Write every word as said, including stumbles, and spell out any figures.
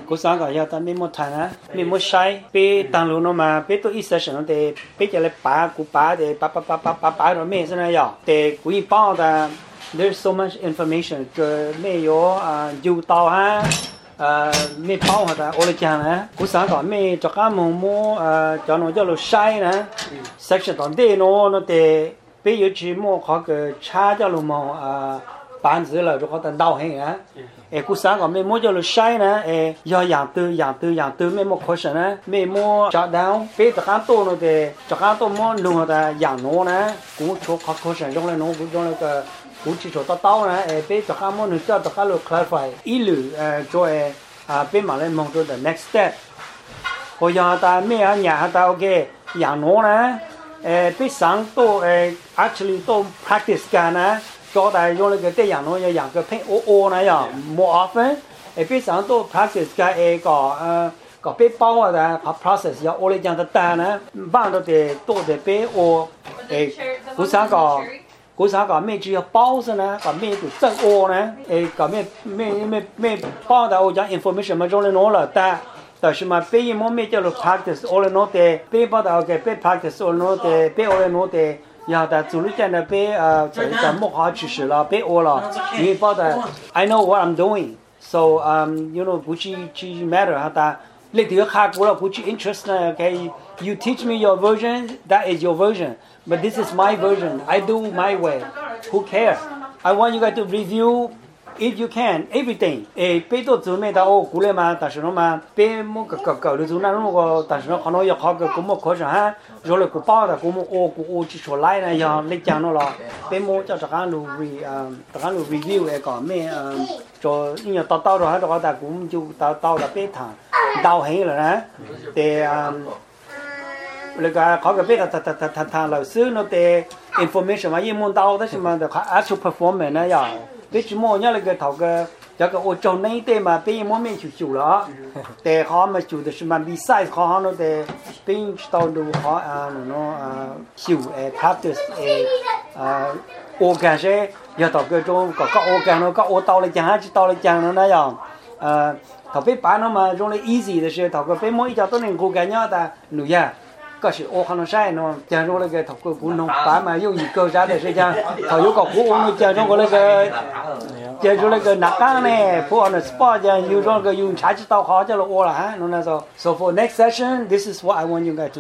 cú sáng gọi giờ ta mình một thằng á mình một sai bé tăng luôn nó mà bé tôi ít session nó để bé chỉ là ba cú ba để ba ba ba ba ba ba rồi mấy cái này giờ để cú in bao ta there's so much information cái mấy yo à dù tao ha à mấy bao hả ta ô chang á cú sáng gọi mấy cho cá mồm mồm à cho nó cho nó sai nè section đó để nó nó để bé yêu chỉ mua khó cái cha cho nó mà à bán gì là cho họ tận đau hết á ê cú sáng còn mấy mua cho nó sai nè ê do dạng từ dạng từ dạng từ mấy mua khó sẵn á mấy mua chọn đau bé cho cá tô nó để cho cá tô mua luôn là dạng nó nè cũng cho khó khó sẵn trong này nó cũng trong này cái cũng chỉ cho tao tao nè ê bé cho cá mua nó cho cá lo clarify ý lử cho à bé mà lên mong cho the next step bây giờ ta mấy ở nhà ta ok dạng nó nè ê bé sáng tô ê actually tô practice cả nè cho ta dùng cái cái dạng nó dạng cái paint ô ô này à more often ê bé sáng tô practice cái ê có có bé bao à ta process ya ô lấy dạng ta nè bạn đó để tô để bé ô ê cú sáng có cú sáng có mấy chỉ bao giờ nè có mấy tụ chân ô nè ê có mấy mấy mấy mấy bao ta ô dạng information mà trong này nó là ta但是嘛，别人么没叫做 practice， all in all 的，别把它给别 practice all in all 的，别 all in all 的，然后做了这样的别呃，在在幕后知识了，别 all 了，你把它 ，I know what I'm doing，so um you know 不去去 matter 哈，但你这个看过了，不去 interest 呢，OK， you teach me your version，that is your version，but this is my version，I do my way，who care？I want you guys to review。If you can, everything. 诶，别到做咩的哦，过来嘛，但是侬嘛，别么个个个的做那侬个，但是侬可能要考个古么考上哈，做了古包的古么哦古哦就出来呢，要你讲侬了，别么叫这个路 re 啊，这个路 review 一个咩啊，做你要到到了还这个大古就到到了别谈，到起了呢，对啊。那个考个别的他他他他他老师那的 information 嘛，一门到的什么的，还 actual performance 呢要。别只摸人家那个头个，这个我做那一点嘛，别人摸面就做了啊。但他们做的是嘛比赛，他们那的别人知道都好啊，那种啊秀诶 practice 诶啊，我感觉要到各种各个我感觉个我到了讲还是到了讲的那样，呃，特别办了嘛，用的 easy 的是，头个别摸一家都能够感觉的女呀。ก็是我可能晒喏，讲说那个头个古农把嘛有一个啥的是讲，头有个古我们讲说个那个，讲说那个哪干呢？不按那 spot 讲有说个用茶枝刀好叫了我了哈，侬那说。So for next session, this is what I want you guys to